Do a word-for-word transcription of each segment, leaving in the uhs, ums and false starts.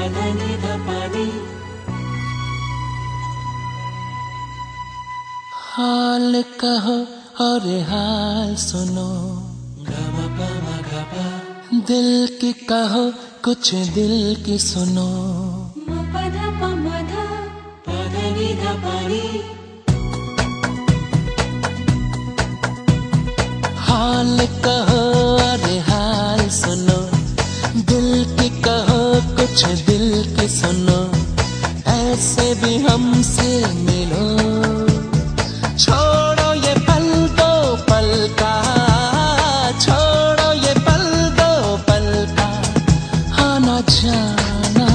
हाल कहो और हाल सुनो, दिल की कहो कुछ दिल की सुनो। हाल कहो और हाल सुनो, दिल की कहो कुछ दिल की सुनो। ऐसे भी हमसे मिलो, छोड़ो ये पल दो पल का, छोड़ो ये पल दो पल का आना जाना।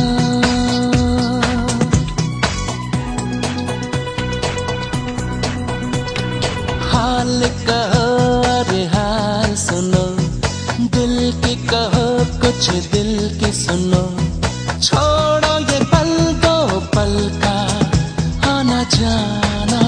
हाल कहो और हाल सुनो, दिल की कहो कुछ दिल की सुनो। छोड़ो ये पल दो पल का आना जाना।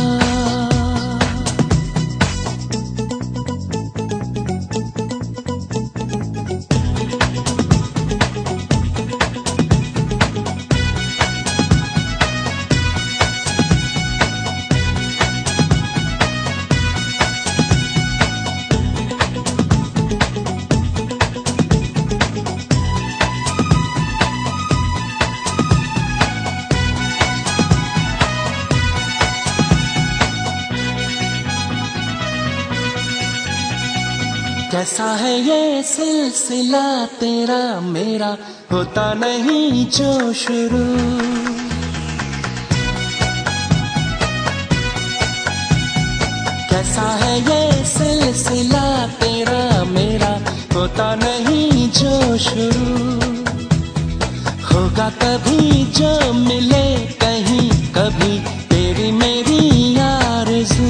कैसा है ये सिलसिला तेरा मेरा, होता नहीं जो शुरू। कैसा है ये सिलसिला तेरा मेरा, होता नहीं जो शुरू। होगा कभी जो मिले कहीं कभी तेरी मेरी आरज़ू।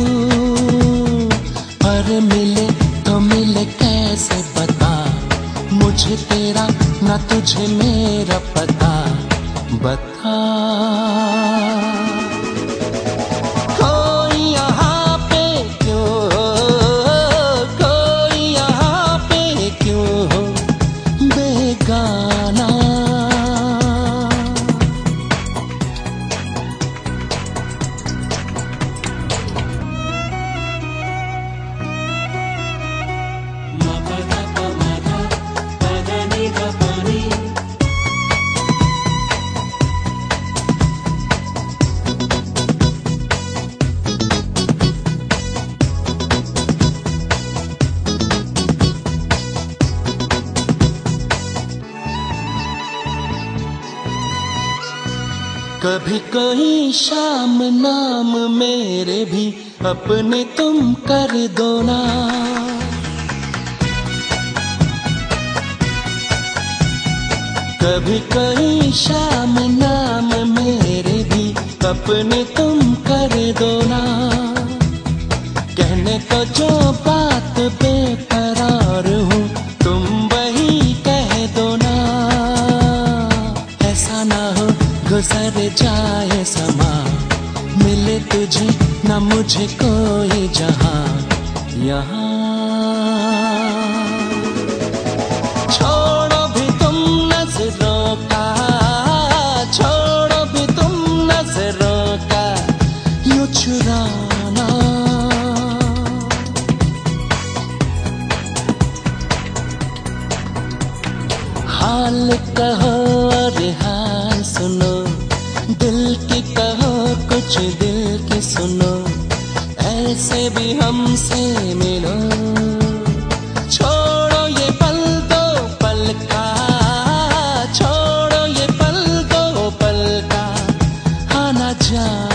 पर मिले तो मिले कैसे बता, मुझे तेरा ना तुझे मेरा पता बता। कोई यहाँ पे क्यों हो, कोई यहाँ पे क्यों हो बेगाना। कभी कोई शाम नाम मेरे भी अपने तुम कर दो ना। कभी कोई शाम नाम मेरे भी अपने तुम कर दो ना। कहने को जो बात बेकरार हूँ तुम वही कह दो ना। ऐसा ना हो गुजर जाए समा, मिले तुझे न मुझे कोई जहां यहाँ। छोड़ो भी तुम नजरों का, छोड़ो भी तुम नजरों का यूं चुराना। हाल कहो और हाल सुनो, दिल की कहो कुछ दिल की सुनो। ऐसे भी हमसे मिलो, छोड़ो ये पल दो पल का, छोड़ो ये पल दो पल का आना जाना।